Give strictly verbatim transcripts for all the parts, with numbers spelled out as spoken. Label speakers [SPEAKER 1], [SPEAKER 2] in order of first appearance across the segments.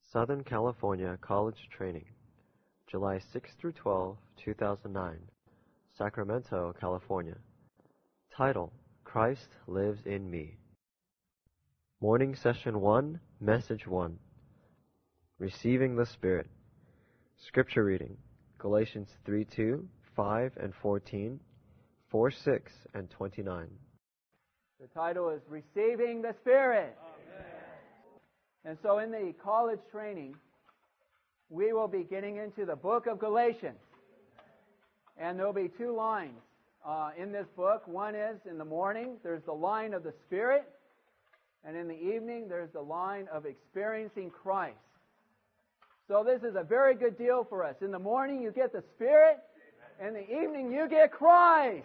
[SPEAKER 1] Southern California College Training, July sixth through twelfth, two thousand nine, Sacramento, California. Title, Christ Lives in Me. Morning Session one, Message one. Receiving the Spirit. Scripture reading, Galatians three two, five and fourteen, four six and twenty-nine.
[SPEAKER 2] The title is Receiving the Spirit. Amen. And so in the college training, we will be getting into the book of Galatians. And there will be two lines uh, in this book. One is in the morning, there's the line of the Spirit. And in the evening, there's the line of experiencing Christ. So this is a very good deal for us. In the morning, you get the Spirit. In the evening, you get Christ.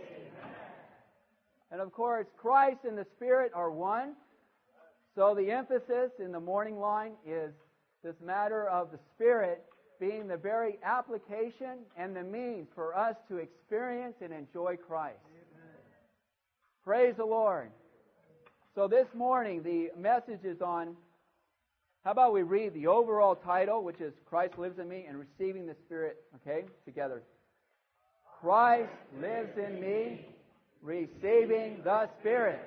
[SPEAKER 2] And of course, Christ and the Spirit are one. So the emphasis in the morning line is this matter of the Spirit being the very application and the means for us to experience and enjoy Christ. Amen. Praise the Lord. So this morning, the message is on, how about we read the overall title, which is Christ Lives in Me, and Receiving the Spirit, okay, together. Christ lives in me, receiving the Spirit.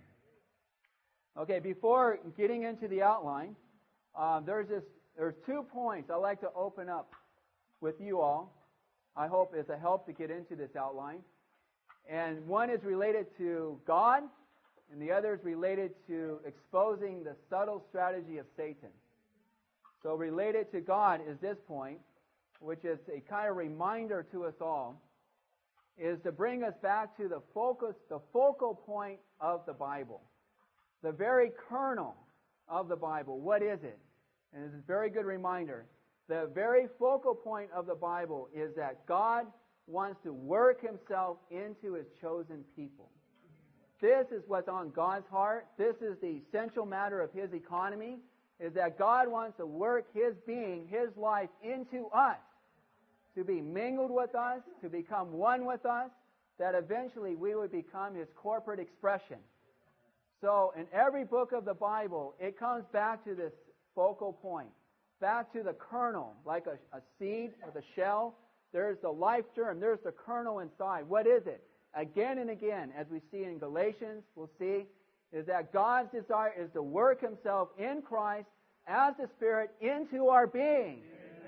[SPEAKER 2] Okay, before getting into the outline, uh, there's this, there's two points I'd like to open up with you all. I hope it's a help to get into this outline. And one is related to God, and the other is related to exposing the subtle strategy of Satan. So related to God is this point, which is a kind of reminder to us all, is to bring us back to the focus, the focal point of the Bible. The very kernel of the Bible. What is it? And it's a very good reminder. The very focal point of the Bible is that God wants to work Himself into His chosen people. This is what's on God's heart. This is the essential matter of His economy, is that God wants to work His being, His life into us, to be mingled with us, to become one with us, that eventually we would become His corporate expression. So in every book of the Bible, it comes back to this focal point, back to the kernel, like a, a seed with a shell. There's the life germ. There's the kernel inside. What is it? Again and again, as we see in Galatians, we'll see, is that God's desire is to work Himself in Christ as the Spirit into our being.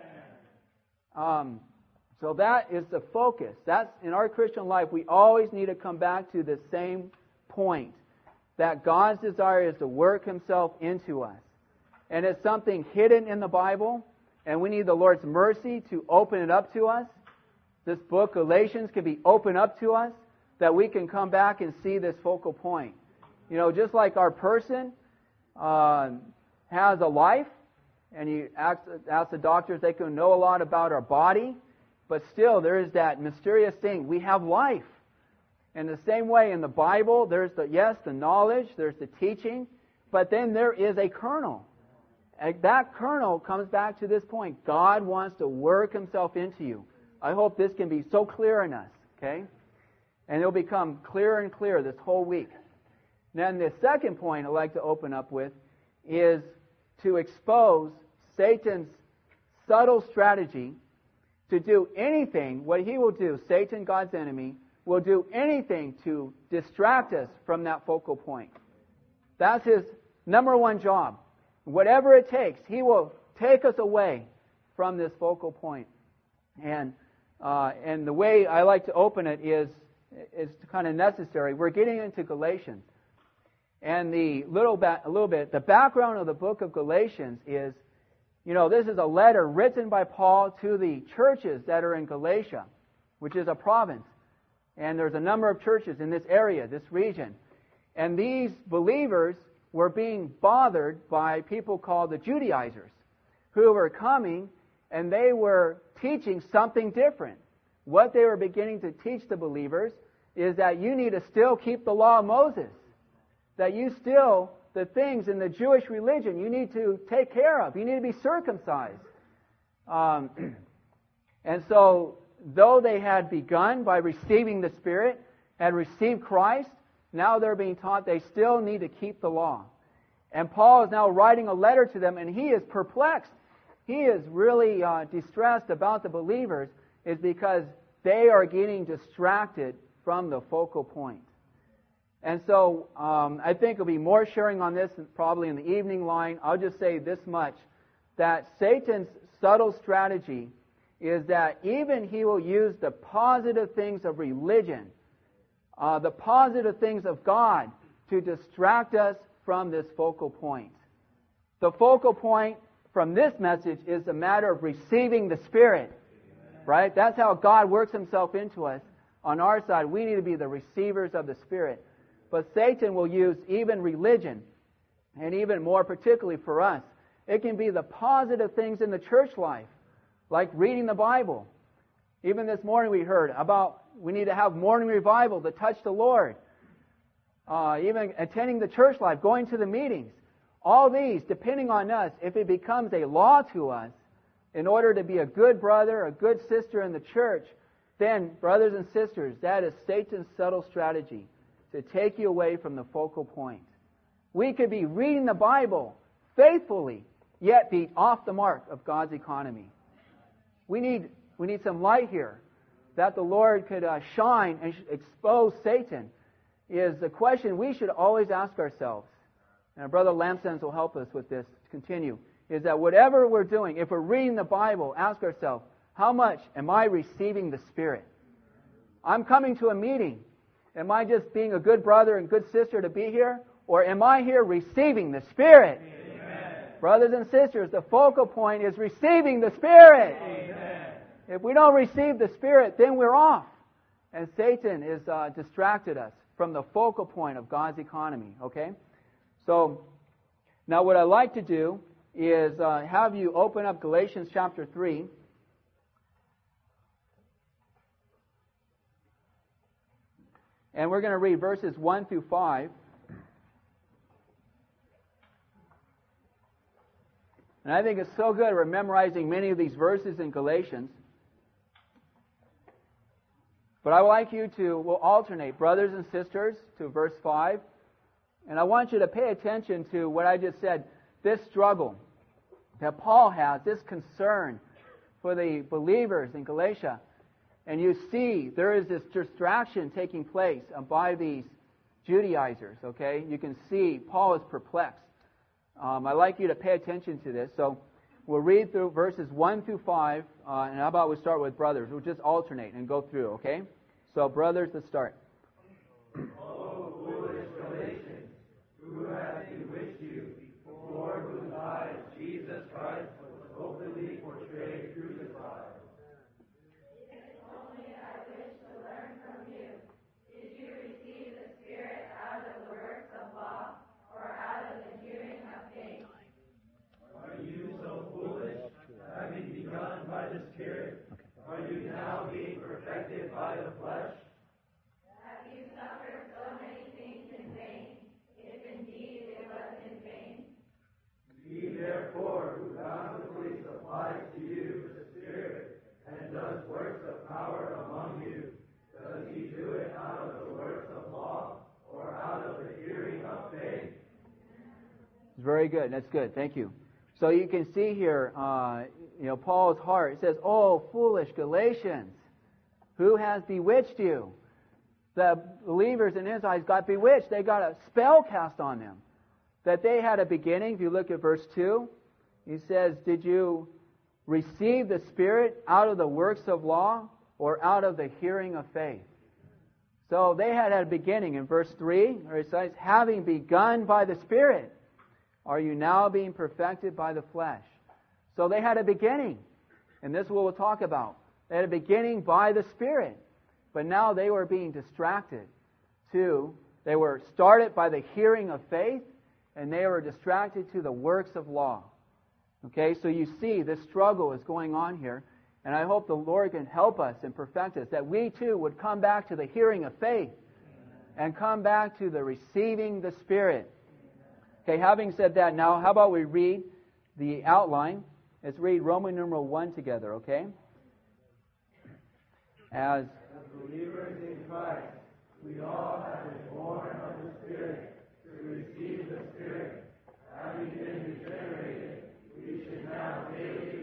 [SPEAKER 2] Um, so that is the focus. That's in our Christian life. We always need to come back to the same point, that God's desire is to work Himself into us. And it's something hidden in the Bible, and we need the Lord's mercy to open it up to us. This book, Galatians, can be opened up to us, that we can come back and see this focal point. You know, just like our person uh, has a life, and you ask, ask the doctors, they can know a lot about our body, but still there is that mysterious thing. We have life. In the same way, in the Bible, there's the, yes, the knowledge, there's the teaching, but then there is a kernel. And that kernel comes back to this point. God wants to work Himself into you. I hope this can be so clear in us, okay? And it'll become clearer and clearer this whole week. Then the second point I'd like to open up with is to expose Satan's subtle strategy to do anything, what he will do, Satan, God's enemy, will do anything to distract us from that focal point. That's his number one job. Whatever it takes, he will take us away from this focal point. And uh, and the way I like to open it is is kind of necessary. We're getting into Galatians, and the little ba- a little bit the background of the book of Galatians is, you know, this is a letter written by Paul to the churches that are in Galatia, which is a province. And there's a number of churches in this area, this region. And these believers were being bothered by people called the Judaizers, who were coming and they were teaching something different. What they were beginning to teach the believers is that you need to still keep the law of Moses. That you still, the things in the Jewish religion, you need to take care of. You need to be circumcised. Um, and so, though they had begun by receiving the Spirit, had received Christ, now they're being taught they still need to keep the law. And Paul is now writing a letter to them, and he is perplexed he is really uh, distressed about the believers is because they are getting distracted from the focal point. And so um, I think there'll be more sharing on this probably in the evening line. I'll just say this much, that Satan's subtle strategy is that even he will use the positive things of religion, uh, the positive things of God, to distract us from this focal point. The focal point from this message is a matter of receiving the Spirit. Right? That's how God works Himself into us. On our side, we need to be the receivers of the Spirit. But Satan will use even religion, and even more particularly for us, it can be the positive things in the church life, like reading the Bible. Even this morning we heard about we need to have morning revival to touch the Lord. Uh, even attending the church life, going to the meetings. All these, depending on us, if it becomes a law to us, in order to be a good brother, a good sister in the church, then, brothers and sisters, that is Satan's subtle strategy to take you away from the focal point. We could be reading the Bible faithfully, yet be off the mark of God's economy. We need we need some light here that the Lord could uh, shine and expose Satan. Is the question we should always ask ourselves. And our brother Lampsons will help us with this to continue. Is that whatever we're doing, if we're reading the Bible, ask ourselves, how much am I receiving the Spirit? I'm coming to a meeting. Am I just being a good brother and good sister to be here? Or am I here receiving the Spirit? Amen. Brothers and sisters, the focal point is receiving the Spirit. Amen. If we don't receive the Spirit, then we're off. And Satan has uh, distracted us from the focal point of God's economy. Okay? So, now what I'd like to do is uh, have you open up Galatians chapter three. And we're going to read verses one through five. And I think it's so good we're memorizing many of these verses in Galatians. But I would like you to, we'll alternate, brothers and sisters, to verse five. And I want you to pay attention to what I just said, this struggle that Paul has, this concern for the believers in Galatia. And you see there is this distraction taking place by these Judaizers, okay? You can see Paul is perplexed. Um, I'd like you to pay attention to this. So we'll read through verses one through five, uh, and how about we start with brothers? We'll just alternate and go through, okay? So brothers, let's start.
[SPEAKER 3] O foolish Galatians, who hath bewitched you, before whose eyes Jesus Christ was openly portrayed crucified? Are you now being perfected by the flesh? Have you suffered so many things in vain, if indeed it was in vain? He therefore, who bountifully supplies to you the Spirit, and does works of power among you, does he do it out of the works of law, or out of the hearing of faith?
[SPEAKER 2] Very good. That's good. Thank you. So you can see here, uh, you know, Paul's heart. It says, "Oh, foolish Galatians, who has bewitched you?" The believers in his eyes got bewitched. They got a spell cast on them. That they had a beginning. If you look at verse two, he says, "Did you receive the Spirit out of the works of law or out of the hearing of faith?" So they had a beginning. In verse three, where it says, "Having begun by the Spirit, are you now being perfected by the flesh?" So they had a beginning. And this is what we'll talk about. They had a beginning by the Spirit. But now they were being distracted to, they were started by the hearing of faith, and they were distracted to the works of law. Okay, so you see this struggle is going on here. And I hope the Lord can help us and perfect us, that we too would come back to the hearing of faith and come back to the receiving the Spirit. Okay, having said that, now how about we read the outline? Let's read Roman numeral one together, okay? As,
[SPEAKER 3] As believers in Christ, we all have been born of the Spirit to receive the Spirit. Having been regenerated, we should now daily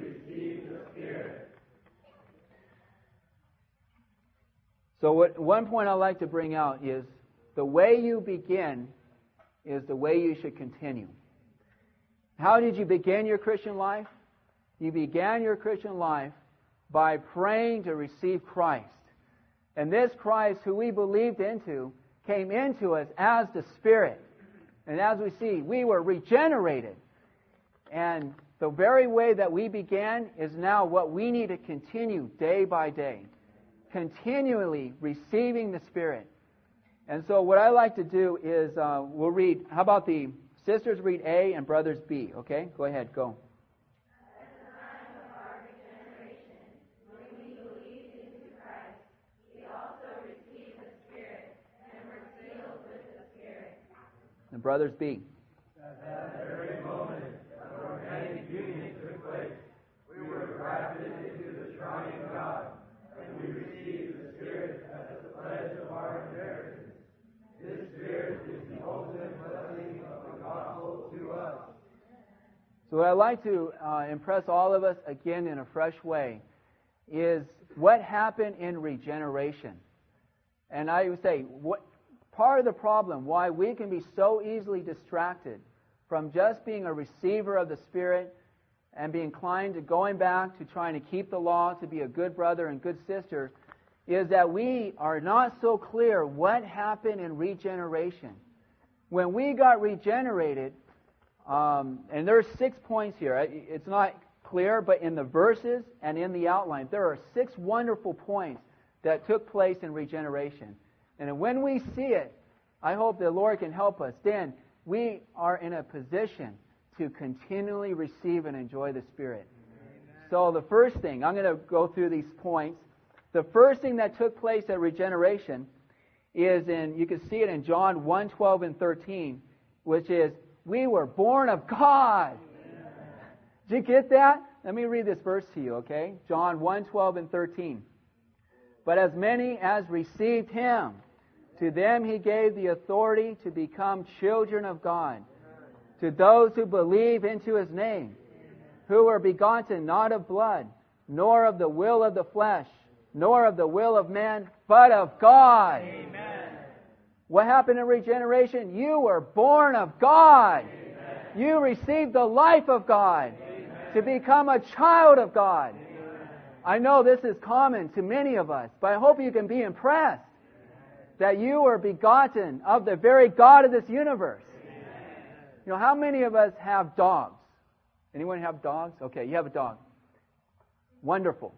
[SPEAKER 2] So what, one point I'd like to bring out is the way you begin is the way you should continue. How did you begin your Christian life? You began your Christian life by praying to receive Christ. And this Christ, who we believed into, came into us as the Spirit. And as we see, we were regenerated. And the very way that we began is now what we need to continue day by day. Continually receiving the Spirit. And so what I like to do is, uh, we'll read, how about the sisters read A and brothers B, okay? Go ahead, go. And brothers B.
[SPEAKER 3] At that very moment, an organic union took place. We were grafted into the shrine of God, and we received the Spirit as the pledge of our inheritance. This Spirit is the ultimate blessing of the gospel to us.
[SPEAKER 2] So what I'd like to uh, impress all of us again in a fresh way is what happened in regeneration. And I would say, what part of the problem why we can be so easily distracted from just being a receiver of the Spirit and be inclined to going back to trying to keep the law, to be a good brother and good sister, is that we are not so clear what happened in regeneration. When we got regenerated, um, and there's six points here. It's not clear, but in the verses and in the outline, there are six wonderful points that took place in regeneration. And when we see it, I hope the Lord can help us. Then we are in a position to continually receive and enjoy the Spirit. Amen. So the first thing, I'm going to go through these points. The first thing that took place at regeneration is in, you can see it in John one, twelve, and thirteen, which is, we were born of God. Amen. Did you get that? Let me read this verse to you, okay? John one, twelve, and thirteen. But as many as received Him, to them He gave the authority to become children of God, to those who believe into His name, who were begotten not of blood, nor of the will of the flesh, nor of the will of man, but of God. Amen. What happened in regeneration? You were born of God. Amen. You received the life of God. Amen. To become a child of God. Amen. I know this is common to many of us, but I hope you can be impressed that you were begotten of the very God of this universe. Amen. You know, how many of us have dogs? Anyone have dogs? Okay, you have a dog. Wonderful.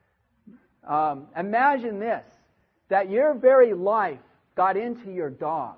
[SPEAKER 2] Um, imagine this, that your very life got into your dog.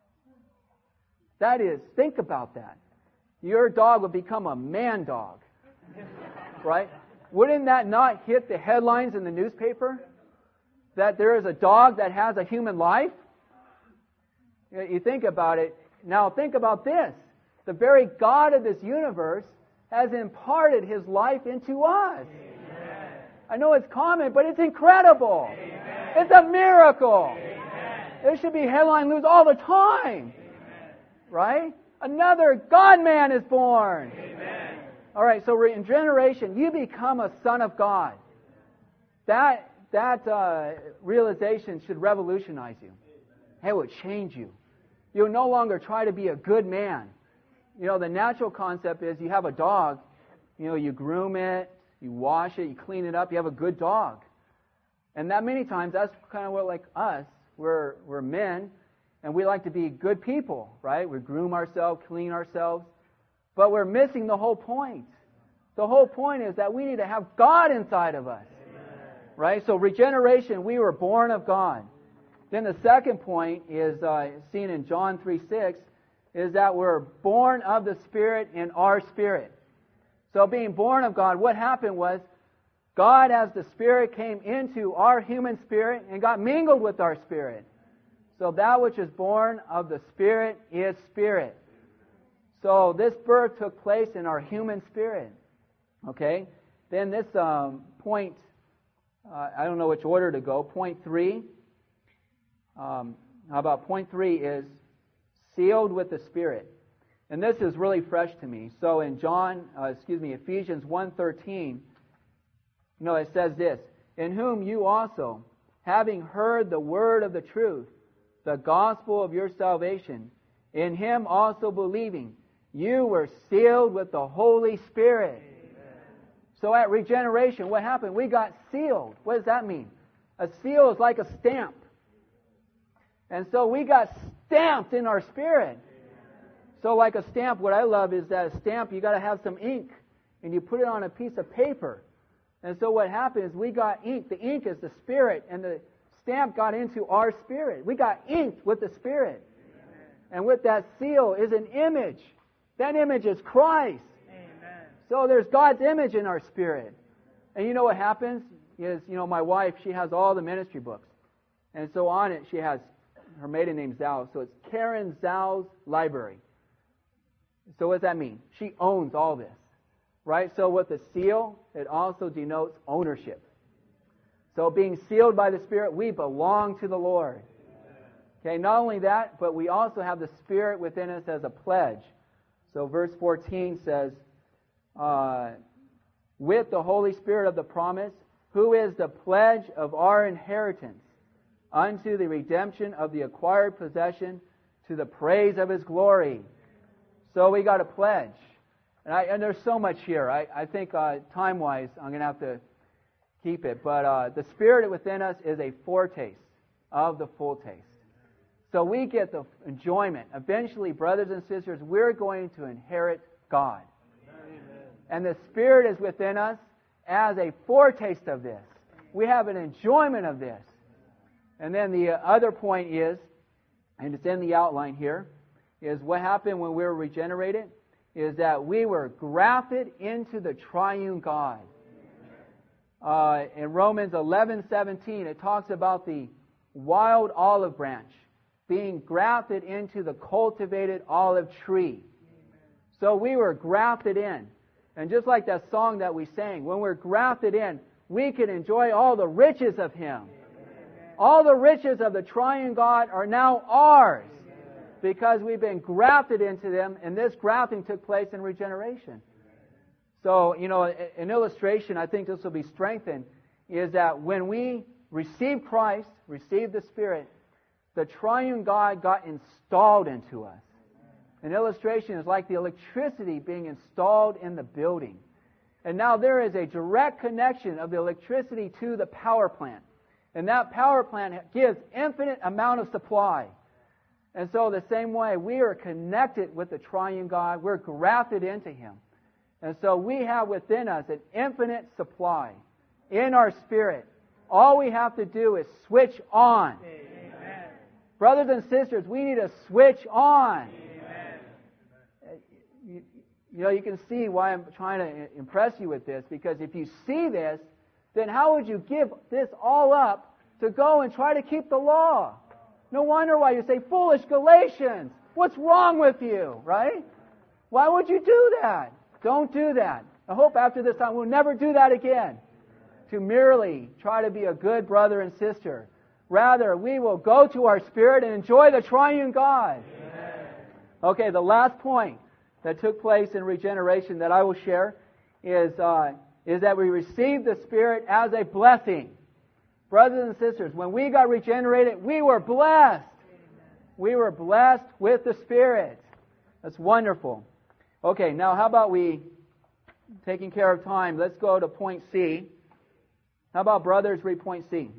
[SPEAKER 2] That is, think about that. Your dog would become a man dog. Right? Wouldn't that not hit the headlines in the newspaper? That there is a dog that has a human life? You think about it. Now think about this. The very God of this universe has imparted His life into us. Amen. I know it's common, but it's incredible. Amen. It's a miracle. Amen. There should be headline news all the time. Amen. Right? Another God-man is born. Amen. All right, so in generation, you become a son of God. That That uh, realization should revolutionize you. It would change you. You'll no longer try to be a good man. You know, the natural concept is you have a dog, you know, you groom it, you wash it, you clean it up, you have a good dog. And that many times, that's kind of what, like us, we're, we're men, and we like to be good people, right? We groom ourselves, clean ourselves, but we're missing the whole point. The whole point is that we need to have God inside of us. Right? So regeneration, we were born of God. Then the second point is uh, seen in John three six, is that we're born of the Spirit in our spirit. So being born of God, what happened was God as the Spirit came into our human spirit and got mingled with our spirit. So that which is born of the Spirit is spirit. So this birth took place in our human spirit. Okay? Then this um, point... Uh, I don't know which order to go. Point three. Um, how about point three is sealed with the Spirit. And this is really fresh to me. So in John, uh, excuse me, Ephesians one thirteen, you know, it says this, in whom you also, having heard the word of the truth, the gospel of your salvation, in him also believing, you were sealed with the Holy Spirit. Amen. So at regeneration, what happened? We got sealed. What does that mean? A seal is like a stamp. And so we got stamped in our spirit. So like a stamp, what I love is that a stamp, you got to have some ink, and you put it on a piece of paper. And so what happened is we got ink. The ink is the Spirit, and the stamp got into our spirit. We got inked with the Spirit. Amen. And with that seal is an image. That image is Christ. Amen. So there's God's image in our spirit. And you know what happens is, you know, my wife, she has all the ministry books. And so on it, she has her maiden name Zhao. So it's Karen Zhao's Library. So what does that mean? She owns all this. Right? So with the seal, it also denotes ownership. So being sealed by the Spirit, we belong to the Lord. Okay, not only that, but we also have the Spirit within us as a pledge. So verse fourteen says, uh, with the Holy Spirit of the promise, who is the pledge of our inheritance, unto the redemption of the acquired possession, to the praise of His glory. So we got a pledge. And, I, and there's so much here. I, I think uh, time-wise, I'm going to have to keep it. But uh, the Spirit within us is a foretaste of the full taste. So we get the enjoyment. Eventually, brothers and sisters, we're going to inherit God. Amen. And the Spirit is within us as a foretaste of this. We have an enjoyment of this. And then the other point is, and it's in the outline here, is what happened when we were regenerated, is that we were grafted into the triune God. Uh, in Romans eleven seventeen, it talks about the wild olive branch being grafted into the cultivated olive tree. So we were grafted in. And just like that song that we sang, when we're grafted in, we can enjoy all the riches of Him. All the riches of the triune God are now ours, because we've been grafted into them, and this grafting took place in regeneration. So, you know, an illustration, I think this will be strengthened, is that when we received Christ, received the Spirit, the triune God got installed into us. An illustration is like the electricity being installed in the building. And now there is a direct connection of the electricity to the power plant. And that power plant gives infinite amount of supply. And so the same way, we are connected with the triune God. We're grafted into Him. And so we have within us an infinite supply in our spirit. All we have to do is switch on. Amen. Brothers and sisters, we need to switch on. Amen. You, you know, you can see why I'm trying to impress you with this, because if you see this, then how would you give this all up to go and try to keep the law? No wonder why you say, foolish Galatians, what's wrong with you, right? Why would you do that? Don't do that. I hope after this time we'll never do that again. To merely try to be a good brother and sister. Rather, we will go to our spirit and enjoy the triune God. Amen. Okay, the last point that took place in regeneration that I will share is, uh, is that we received the Spirit as a blessing. Brothers and sisters, when we got regenerated, we were blessed. We were blessed with the Spirit. That's wonderful. Okay, now how about we, taking care of time, let's go to point C. How about brothers read point C?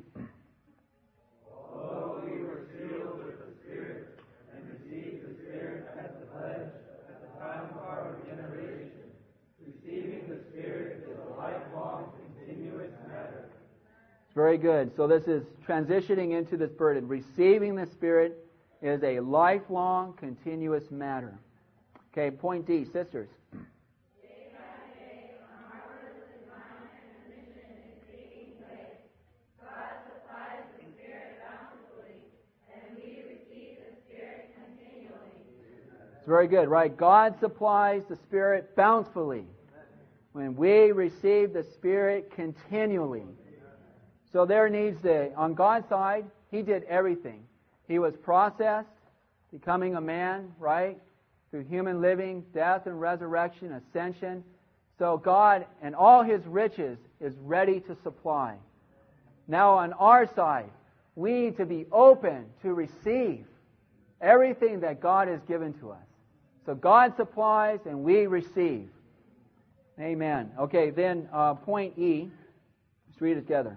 [SPEAKER 3] Although we were sealed with the Spirit and received the Spirit as the pledge at the time of our regeneration, receiving the Spirit is a lifelong, continuous matter.
[SPEAKER 2] Very good. So this is transitioning into this burden. Receiving the Spirit is a lifelong, continuous matter. Okay, point D, sisters.
[SPEAKER 3] Day by day, a marvelous divine transmission is taking place. God supplies the Spirit bountifully, and we receive the Spirit continually.
[SPEAKER 2] It's very good, right? God supplies the Spirit bountifully when we receive the Spirit continually. So there needs the, on God's side, He did everything. He was processed, becoming a man, right? Through human living, death and resurrection, ascension. So God and all His riches is ready to supply. Now on our side, we need to be open to receive everything that God has given to us. So God supplies and we receive. Amen. Okay, then uh, point E. Let's read it together.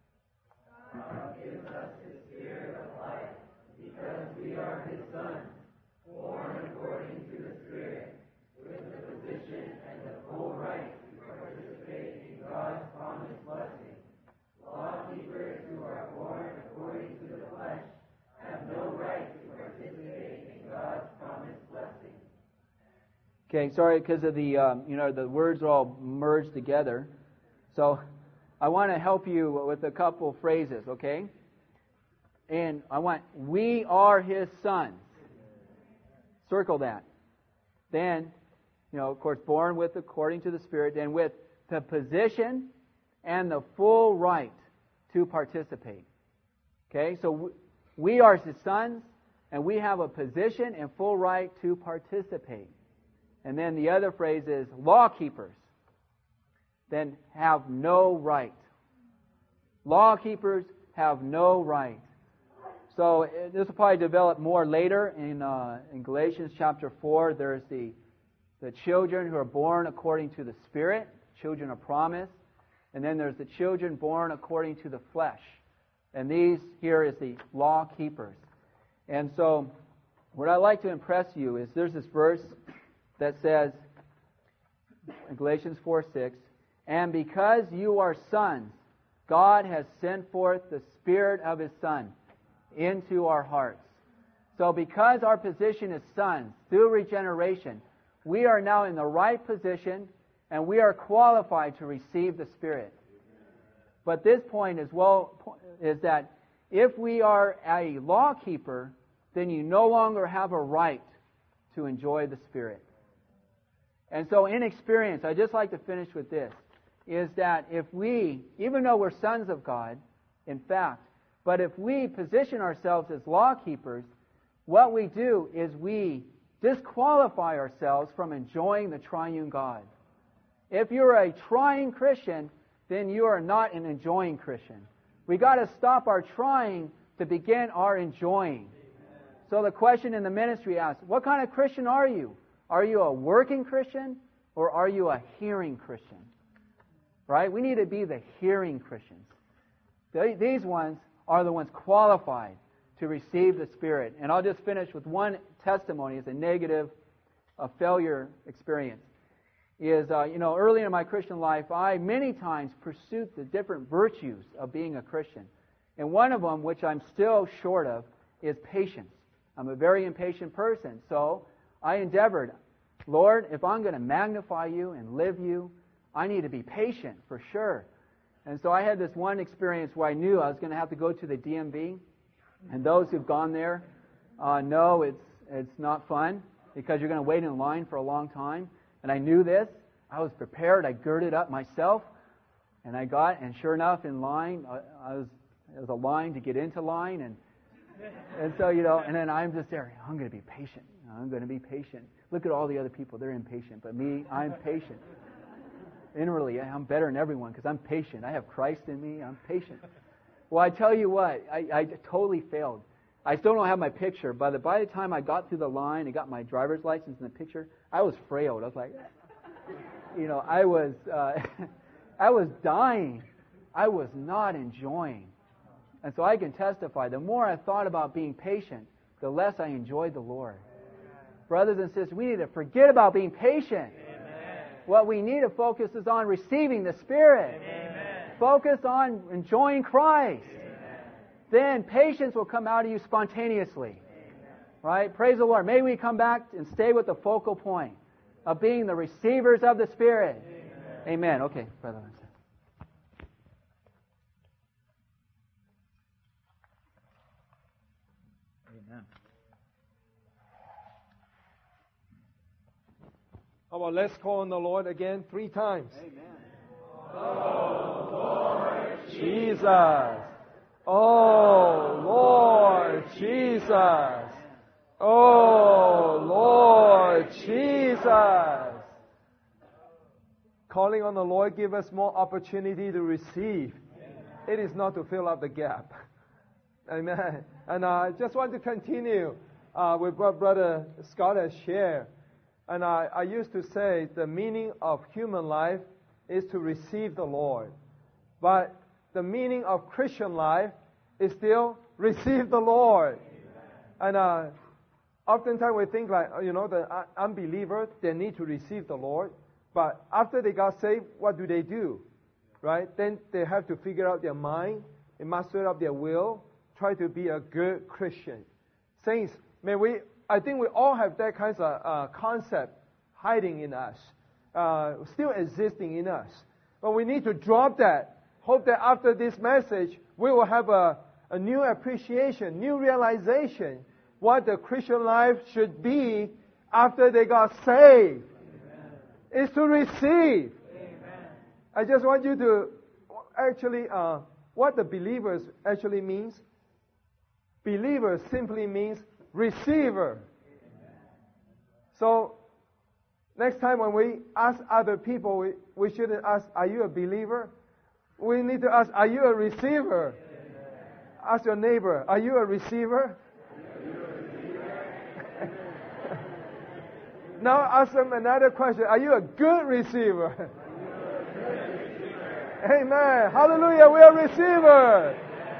[SPEAKER 3] God gives us His Spirit of life because we are His sons, born according to the Spirit, with the position and the full right to participate in God's promised blessing. Law-keepers who are born according to the flesh have no right to participate in God's promised blessing.
[SPEAKER 2] Okay, sorry, because of the, um, you know, the words are all merged together. So I want to help you with a couple phrases, okay? And I want, we are His sons. Circle that. Then, you know, of course, born with according to the Spirit, and with the position and the full right to participate. Okay, so we are His sons, and we have a position and full right to participate. And then the other phrase is law keepers then have no right. Law keepers have no right. So this will probably develop more later in uh, in Galatians chapter four. There's the the children who are born according to the Spirit, children of promise, and then there's the children born according to the flesh. And these here is the law keepers. And so what I'd like to impress you is there's this verse that says in Galatians four six, and because you are sons, God has sent forth the Spirit of His Son into our hearts. So because our position is sons, through regeneration, we are now in the right position and we are qualified to receive the Spirit. But this point as well is that if we are a law keeper, then you no longer have a right to enjoy the Spirit. And so in experience, I'd just like to finish with this, is that if we, even though we're sons of God, in fact, but if we position ourselves as law keepers, what we do is we disqualify ourselves from enjoying the triune God. If you're a trying Christian, then you are not an enjoying Christian. We got to stop our trying to begin our enjoying. So the question in the ministry asks, what kind of Christian are you? Are you a working Christian or are you a hearing Christian? Right? We need to be the hearing Christians. These ones are the ones qualified to receive the Spirit. And I'll just finish with one testimony as a negative, a failure experience. Is, uh, you know, early in my Christian life, I many times pursued the different virtues of being a Christian. And one of them, which I'm still short of, is patience. I'm a very impatient person. So I endeavored, Lord, if I'm going to magnify you and live you, I need to be patient for sure. And so I had this one experience where I knew I was going to have to go to the D M V. And those who've gone there uh, know it's it's not fun because you're going to wait in line for a long time. And I knew this. I was prepared. I girded up myself. And I got, and sure enough, in line, I, I was, there was a line to get into line. And and so, you know, and then I'm just there. I'm going to be patient. I'm going to be patient. Look at all the other people. They're impatient. But me, I'm patient. Inwardly, I'm better than everyone because I'm patient. I have Christ in me. I'm patient. Well, I tell you what, I, I totally failed. I still don't have my picture, but the, by the time I got through the line and got my driver's license and the picture, I was frailed. I was like, you know, I was, uh, I was dying. I was not enjoying. And so I can testify, the more I thought about being patient, the less I enjoyed the Lord. Brothers and sisters, we need to forget about being patient. Amen. What we need to focus is on receiving the Spirit. Amen. Focus on enjoying Christ. Amen. Then patience will come out of you spontaneously. Amen. Right? Praise the Lord. May we come back and stay with the focal point of being the receivers of the Spirit. Amen. Amen. Okay, brother.
[SPEAKER 4] Amen. How about let's call on the Lord again three times.
[SPEAKER 2] Amen.
[SPEAKER 4] Oh, Lord Jesus. Oh, Lord Jesus. Oh, Lord Jesus. Calling on the Lord give us more opportunity to receive. It is not to fill up the gap. Amen. And I just want to continue uh, with what Brother Scott has shared. And I, I used to say the meaning of human life is to receive the Lord. But the meaning of Christian life is still receive the Lord. Amen. And uh, oftentimes we think like, you know, the unbelievers, they need to receive the Lord. But after they got saved, what do they do? Right? Then they have to figure out their mind, they master up their will, try to be a good Christian. Saints, may we, I think we all have that kind of uh, concept hiding in us, uh, still existing in us. But we need to drop that. Hope that after this message, we will have a, a new appreciation, new realization what the Christian life should be after they got saved. Is to receive. Amen. I just want you to actually, uh, what the believers actually means. Believer simply means receiver. Amen. So, next time when we ask other people, we, we shouldn't ask, are you a believer? We need to ask, are you a receiver? Amen. Ask your neighbor, are you a receiver? Now ask them another question. Are you a good receiver? A good receiver. Amen. Hallelujah. We are receivers.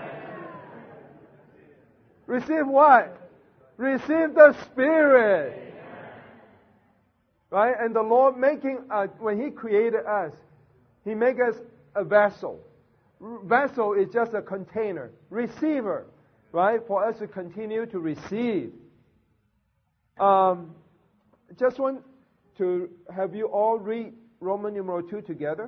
[SPEAKER 4] Receive what? Receive the Spirit. Amen. Right? And the Lord making, uh, when He created us, He made us a vessel. Vessel is just a container. Receiver. Right? For us to continue to receive. Um... Just want to have you all read Roman numeral two together.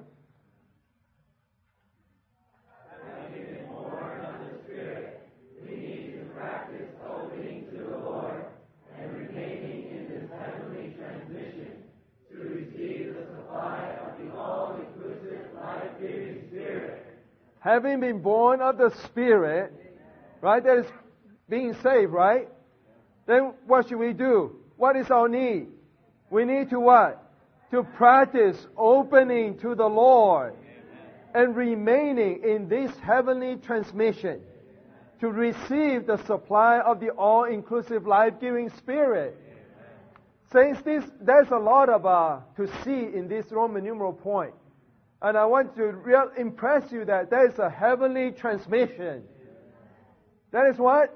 [SPEAKER 3] Having been born of the Spirit, we need to practice opening to the Lord and remaining in this heavenly transmission to receive the supply of the all-inclusive, life-giving Spirit.
[SPEAKER 4] Having been born of the Spirit, right? That is being saved, right? Then what should we do? What is our need? We need to what? To practice opening to the Lord. Amen. And remaining in this heavenly transmission. Amen. To receive the supply of the all-inclusive life-giving Spirit. Amen. Saints, this, there's a lot of uh, to see in this Roman numeral point. And I want to real impress you that there is a heavenly transmission. Amen. That is what?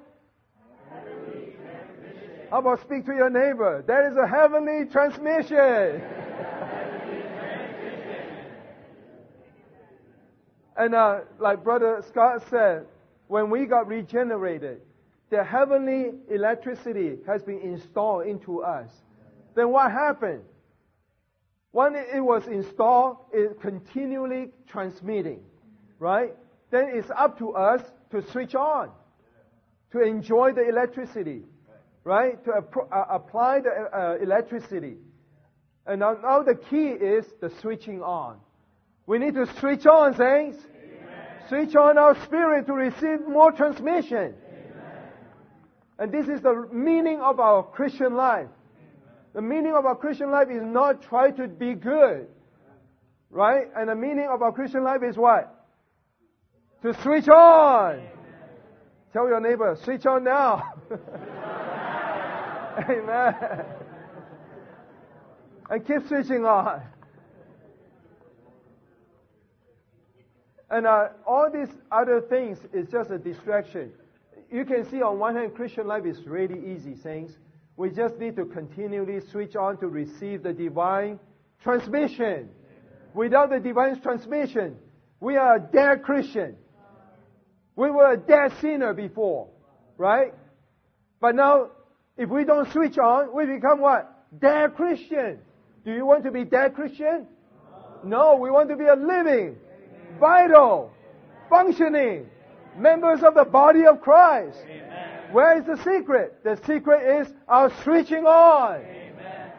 [SPEAKER 4] How about speak to your neighbor? There is a heavenly transmission. Heavenly transmission. And uh, like Brother Scott said, when we got regenerated, the heavenly electricity has been installed into us. Then what happened? When it was installed, it's continually transmitting, right? Then it's up to us to switch on, to enjoy the electricity. Right? To ap- uh, apply the uh, electricity. And now, now the key is the switching on. We need to switch on, saints. Amen. Switch on our spirit to receive more transmission. Amen. And this is the meaning of our Christian life. Amen. The meaning of our Christian life is not try to be good. Right? And the meaning of our Christian life is what? To switch on. Amen. Tell your neighbor, switch on now. Amen. And keep switching on. And uh, all these other things is just a distraction. You can see on one hand, Christian life is really easy, saints. We just need to continually switch on to receive the divine transmission. Without the divine transmission, we are a dead Christian. We were a dead sinner before, right? But now, if we don't switch on, we become what? Dead Christian. Do you want to be dead Christian? No, we want to be a living, vital, functioning members of the body of Christ. Amen. Where is the secret? The secret is our switching on. Amen.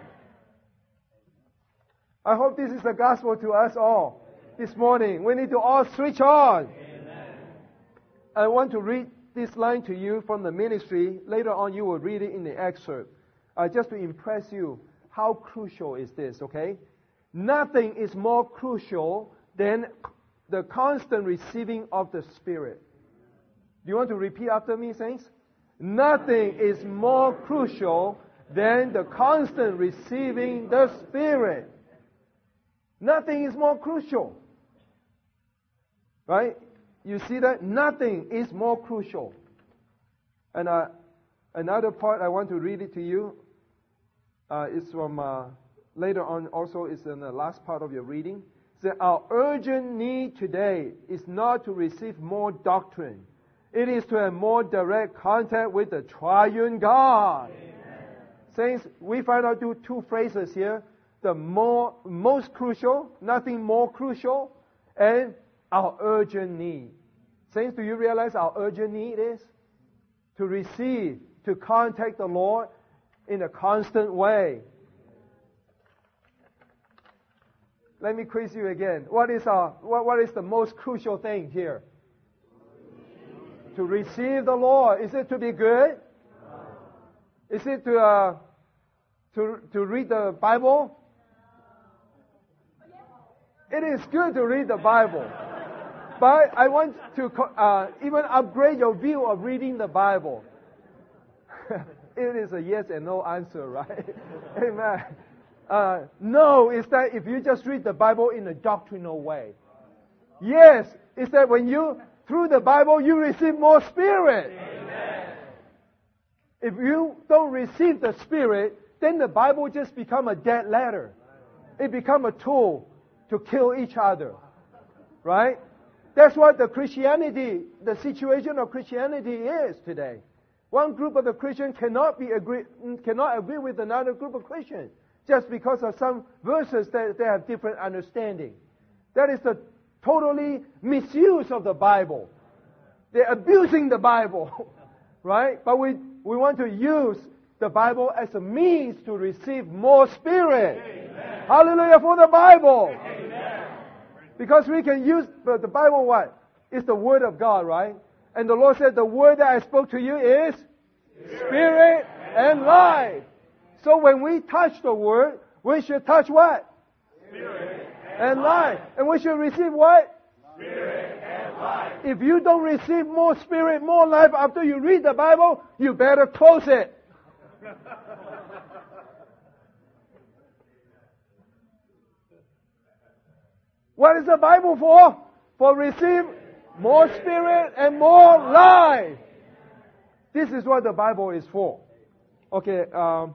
[SPEAKER 4] I hope this is the gospel to us all this morning. We need to all switch on. Amen. I want to read this line to you from the ministry. Later on, you will read it in the excerpt. Uh, just to impress you, how crucial is this, okay? Nothing is more crucial than the constant receiving of the Spirit. Do you want to repeat after me, saints? Nothing is more crucial than the constant receiving the Spirit. Nothing is more crucial. Right? You see that? Nothing is more crucial. And uh, another part I want to read it to you uh, is from uh, later on, also is in the last part of your reading. It says, our urgent need today is not to receive more doctrine. It is to have more direct contact with the triune God. Amen. Saints, we find out two, two phrases here. The more, most crucial, nothing more crucial, and our urgent need. Saints, do you realize our urgent need is? To receive, to contact the Lord in a constant way. Let me quiz you again. What is our, what, what is the most crucial thing here? To receive the Lord. Is it to be good? Is it to uh, to to read the Bible? It is good to read the Bible, but I want to uh, even upgrade your view of reading the Bible. It is a yes and no answer, right? Amen. Uh, no, is that if you just read the Bible in a doctrinal way. Yes, is that when you through the Bible, you receive more Spirit. Amen. If you don't receive the Spirit, then the Bible just become a dead letter. It become a tool to kill each other. Right? That's what the Christianity, the situation of Christianity is today. One group of the Christians cannot be agree, cannot agree with another group of Christians just because of some verses that they have different understanding. That is the totally misuse of the Bible. They're abusing the Bible, right? But we, we want to use the Bible as a means to receive more Spirit. Amen. Hallelujah for the Bible. Amen. Because we can use the, the Bible, what? It's the Word of God, right? And the Lord said, the Word that I spoke to you is Spirit, Spirit and life. So when we touch the Word, we should touch what? Spirit and life. And we should receive what? Spirit and life. If you don't receive more Spirit, more life after you read the Bible, you better close it. What is the Bible for? For receive more Spirit and more life. This is what the Bible is for. Okay, um,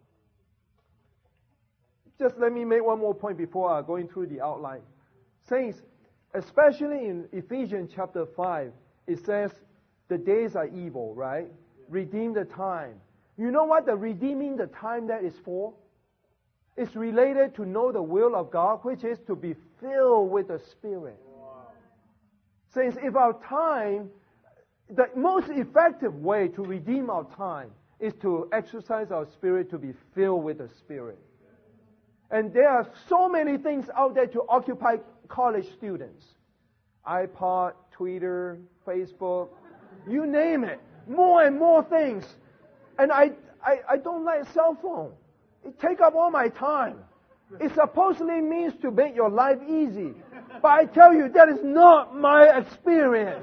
[SPEAKER 4] just let me make one more point before uh, going through the outline. Saints, especially in Ephesians chapter five, it says, the days are evil, right? Redeem the time. You know what the redeeming the time that is for? It's related to know the will of God, which is to be filled with the Spirit. Wow. Saints, if our time, the most effective way to redeem our time is to exercise our spirit to be filled with the Spirit. And there are so many things out there to occupy college students. iPod, Twitter, Facebook, you name it. More and more things. And I, I, I don't like cell phone. It takes up all my time. It supposedly means to make your life easy. But I tell you, that is not my experience.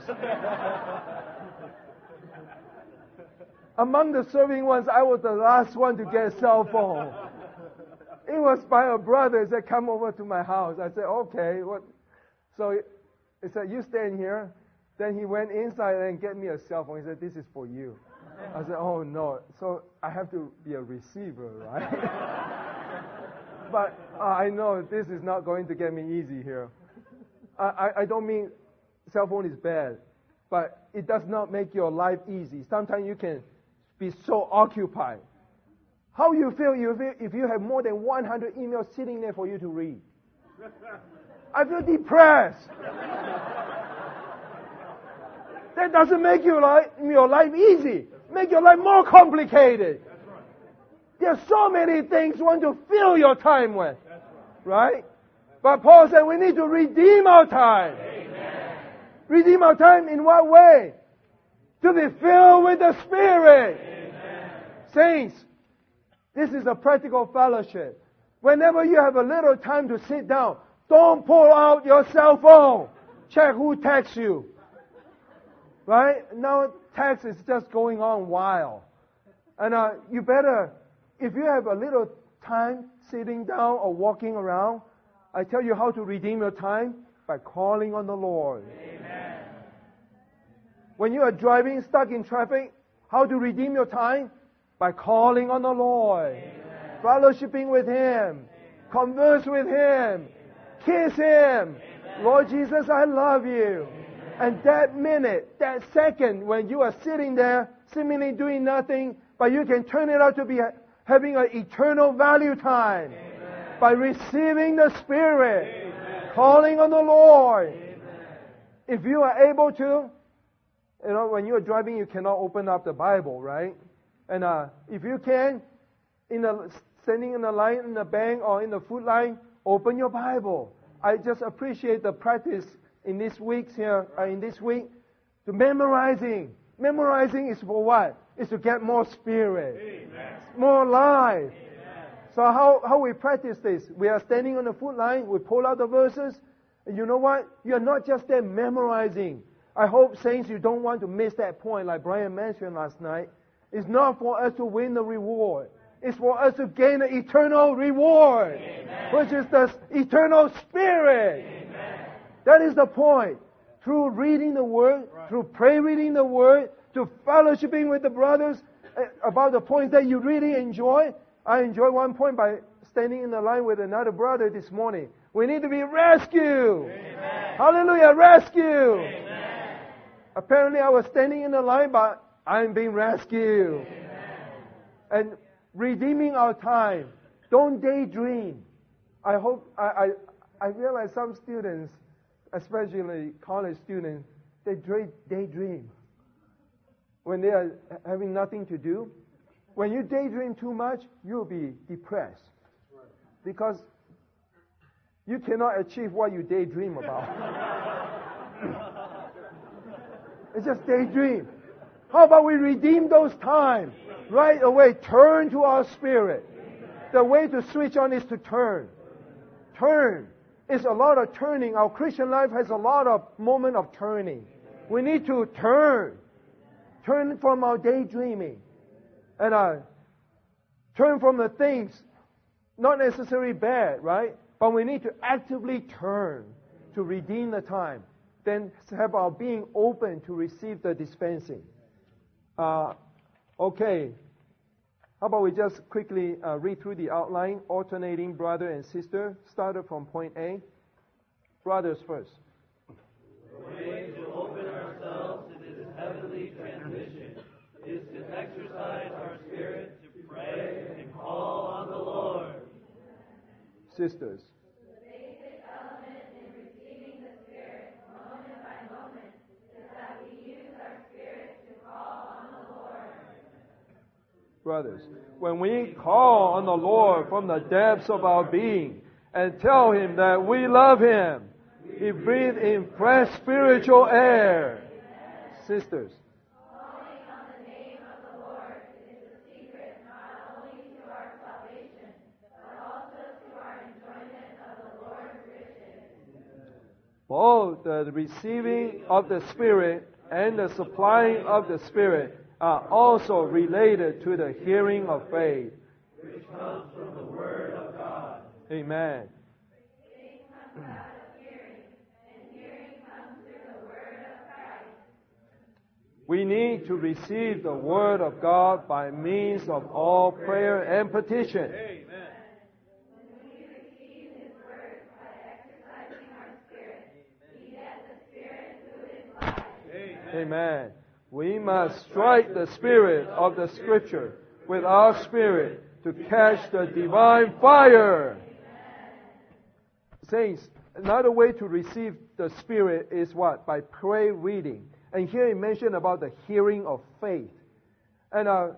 [SPEAKER 4] Among the serving ones, I was the last one to get a cell phone. It was by a brother that come over to my house. I said, okay. What? So he said, you stay in here. Then he went inside and get me a cell phone. He said, this is for you. I said, oh no. So I have to be a receiver, right? But uh, I know this is not going to get me easy here. I, I, I don't mean cell phone is bad, but it does not make your life easy. Sometimes you can be so occupied. How you feel if you have more than one hundred emails sitting there for you to read? I feel depressed. That doesn't make your life, your life easy. Make your life more complicated. There are so many things you want to fill your time with. Right? But Paul said we need to redeem our time. Amen. Redeem our time in what way? To be filled with the Spirit. Amen. Saints, this is a practical fellowship. Whenever you have a little time to sit down, don't pull out your cell phone. check who texts you. Right? Now text is just going on wild. And uh, you better, if you have a little time sitting down or walking around, I tell you how to redeem your time by calling on the Lord.
[SPEAKER 3] Amen.
[SPEAKER 4] When you are driving, stuck in traffic, how to redeem your time? By calling on the Lord.
[SPEAKER 3] Amen.
[SPEAKER 4] Fellowshipping with Him. Amen. Converse with Him. Amen. Kiss Him. Amen. Lord Jesus, I love you. Amen. And that minute, that second, when you are sitting there, seemingly doing nothing, but you can turn it out to be having an eternal value time. Amen. By receiving the Spirit. Amen. Calling on the Lord. Amen. If you are able to, you know, when you are driving, you cannot open up the Bible, right? And uh, if you can, in the standing in the line in the bank or in the food line, open your Bible. I just appreciate the practice in these weeks here, uh, in this week, to memorizing. Memorizing is for what? It's to get more spirit, Amen. More life. Amen. So how, how we practice this? We are standing on the food line, we pull out the verses, and you know what? You're not just there memorizing. I hope, saints, you don't want to miss that point like Brian mentioned last night. It's not for us to win the reward. It's for us to gain the eternal reward, Amen. Which is the eternal Spirit. Amen. That is the point. Through reading the Word, right. Through pray reading the Word, to fellowshipping with the brothers about the points that you really enjoy. I enjoyed one point by standing in the line with another brother this morning. We need to be rescued. Amen. Hallelujah, rescue. Amen. Apparently I was standing in the line, but I'm being rescued. Amen. And redeeming our time. Don't daydream. I hope, I, I, I realize some students, especially college students, they daydream when they are having nothing to do. When you daydream too much, you'll be depressed. Because you cannot achieve what you daydream about. It's just daydream. How about we redeem those times? Right away, turn to our Spirit. The way to switch on is to turn. Turn. It's a lot of turning. Our Christian life has a lot of moment of turning. We need to turn. Turn from our daydreaming. And uh, turn from the things, not necessarily bad, right? But we need to actively turn to redeem the time. Then have our being open to receive the dispensing. Uh, okay. How about we just quickly uh, read through the outline, alternating brother and sister, started from point A. Brothers first.
[SPEAKER 3] The way to open ourselves to this heavenly transition is to exercise our spirit to pray and call on the Lord.
[SPEAKER 4] Sisters.
[SPEAKER 5] The basic element in receiving the Spirit moment by moment is that we use our spirit to call on the Lord.
[SPEAKER 4] Brothers, when we call on the Lord from the depths of our being and tell Him that we love Him, He breathes in fresh spiritual air. Sisters.
[SPEAKER 5] Calling on the name of the Lord is the secret not only to our salvation, but also to our enjoyment of the Lord's riches.
[SPEAKER 4] Both the receiving of the Spirit and the supplying of the Spirit are also related to the hearing of faith,
[SPEAKER 3] which comes from the Word of God.
[SPEAKER 4] Amen.
[SPEAKER 5] Faith comes out of hearing, and hearing comes through the Word of Christ.
[SPEAKER 4] We need to receive the Word of God by means of all prayer and petition.
[SPEAKER 3] Amen.
[SPEAKER 5] When we receive His Word by exercising our spirit, we get the Spirit who is life.
[SPEAKER 3] Amen.
[SPEAKER 4] Amen. We must strike the spirit of the Scripture with our spirit to catch the divine fire. Saints, another way to receive the Spirit is what? By prayer reading. And here he mentioned about the hearing of faith. And uh,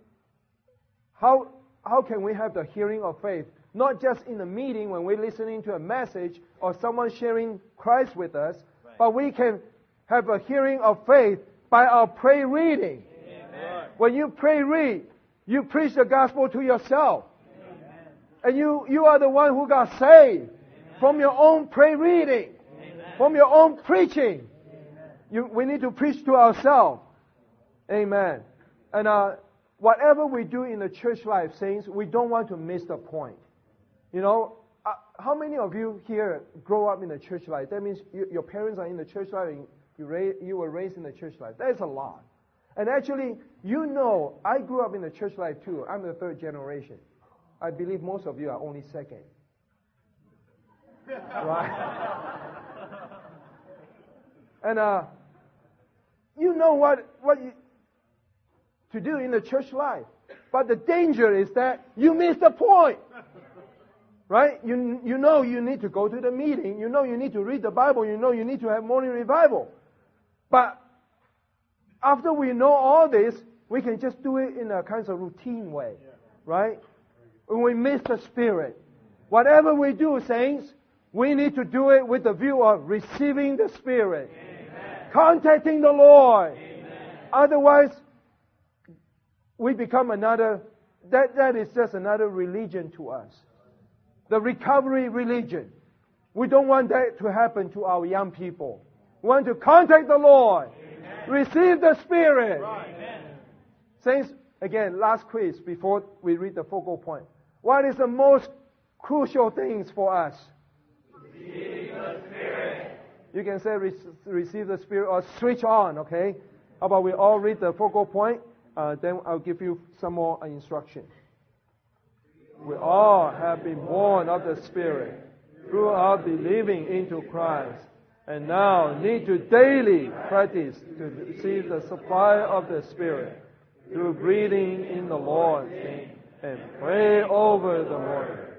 [SPEAKER 4] how how can we have the hearing of faith? Not just in the meeting when we're listening to a message or someone sharing Christ with us, right. But we can have a hearing of faith by our prayer reading. Amen. When you pray read, you preach the gospel to yourself. Amen. And you, you are the one who got saved. Amen. From your own prayer reading. Amen. From your own preaching. You, we need to preach to ourselves. Amen. And uh, whatever we do in the church life, saints, we don't want to miss the point. You know, uh, how many of you here grow up in the church life? That means you, your parents are in the church life and you, ra- you were raised in the church life. That is a lot. And actually, you know, I grew up in the church life too. I'm the third generation. I believe most of you are only second. Right? And uh, you know what, what you, to do in the church life. But the danger is that you miss the point. Right? You, you know you need to go to the meeting. You know you need to read the Bible. You know you need to have morning revival. But after we know all this, we can just do it in a kind of routine way. Right? When we miss the Spirit. Whatever we do, saints, we need to do it with the view of receiving the Spirit. Amen. Contacting the Lord. Amen. Otherwise, we become another, that, that is just another religion to us. The recovery religion. We don't want that to happen to our young people. We want to contact the Lord. Amen. Receive the Spirit. Right. Saints, again, last quiz before we read the focal point. What is the most crucial things for us?
[SPEAKER 3] Receive the Spirit.
[SPEAKER 4] You can say re- receive the Spirit or switch on, okay? How about we all read the focal point? Uh, then I'll give you some more uh, instruction. We all have been born of the Spirit through our believing into Christ, and now need to daily practice to receive the supply of the Spirit through breathing in the Lord's name and pray over the Word.